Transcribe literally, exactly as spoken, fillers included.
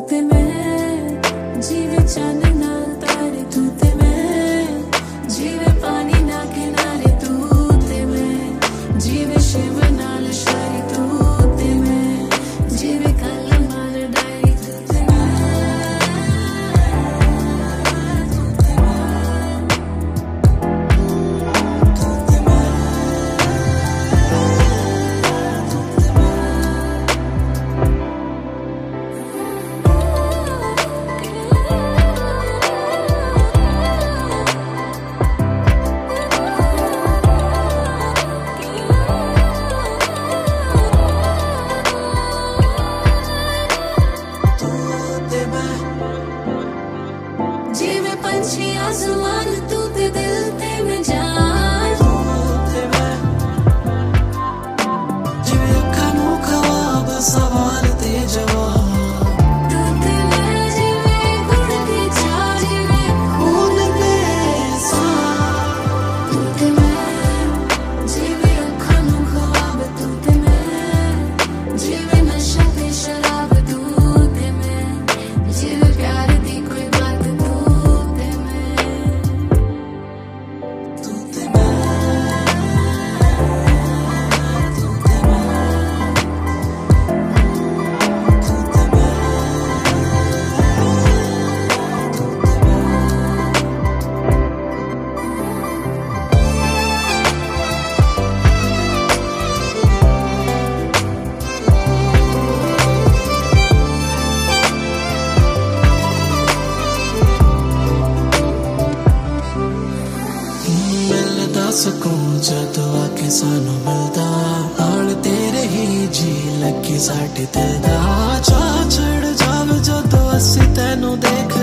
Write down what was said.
ਤੇ ਮੈਂ ਜਿਵੇਂ ਚੰਨ ਨਾ ਤਾਰੇ ਤੂੰ ਤੇ ਮੈਂ ਜਿਵੇਂ ਪਾਣੀ ਨਾ ਕਿਨਾਰੇ ਤੂੰ ਤੇ ਮੈਂ ਜਿਵੇਂ ਸ਼ਿਵ ਨਾਲ ਸ਼ਾਇਰੀ ਤੂੰ ਤੇ ਮੈਂ ਜਿਵੇਂ ਕਲਮ ਨਾਲ ਡਾਇਰੀ ਤੂੰ ਤੇ ਮੈਂ ਜਿਵੇਂ ਪੰਛੀ ਆਸਮਾਨ ਤੂੰ ਤੇ ਦਿਲ ਤੇ ਮੈਂ ਜਾਨ ਤੂੰ ਤੇ ਮੈਂ ਜਿਵੇਂ ਅੱਖਾਂ ਨੂੰ ਖਵਾਬ ਸਵਾਲ ਤੇ ਜਵਾਬ ਤੂੰ ਤੇ ਮੈਂ ਜਿਵੇਂ ਗੁੜ ਦੀ ਚਾਹ ਜਿਵੇਂ ਖੂਨ ਤੇ ਸਾਹ ਤੂੰ ਤੇ ਮੈਂ ਜਿਵੇਂ ਅੱਖਾਂ ਨੂੰ ਖਵਾਬ ਤੂੰ ਤੇ ਮੈਂ ਜਿਵੇਂ ਨਸ਼ਾ ਤੇ ਸ਼ਰਾਬ ਤੂੰ ਤੇ ਮੈਂ ਜਿਵੇਂ ਪਿਆਰ ਦੀ ਕੋਈ ਬਾਤ ਸਕੂਨ ਜਦੋਂ ਆ ਕੇ ਸਾਨੂੰ ਮਿਲਦਾ ਨਾਲ ਤੇਰੇ ਹੀ ਜੀ ਲੱਗੀ ਸਾਡੇ ਦਿਲ ਦਾ ਚਾਹ ਚੜ ਜਾਵੇ ਜਦੋਂ ਅਸੀਂ ਤੈਨੂੰ ਦੇਖ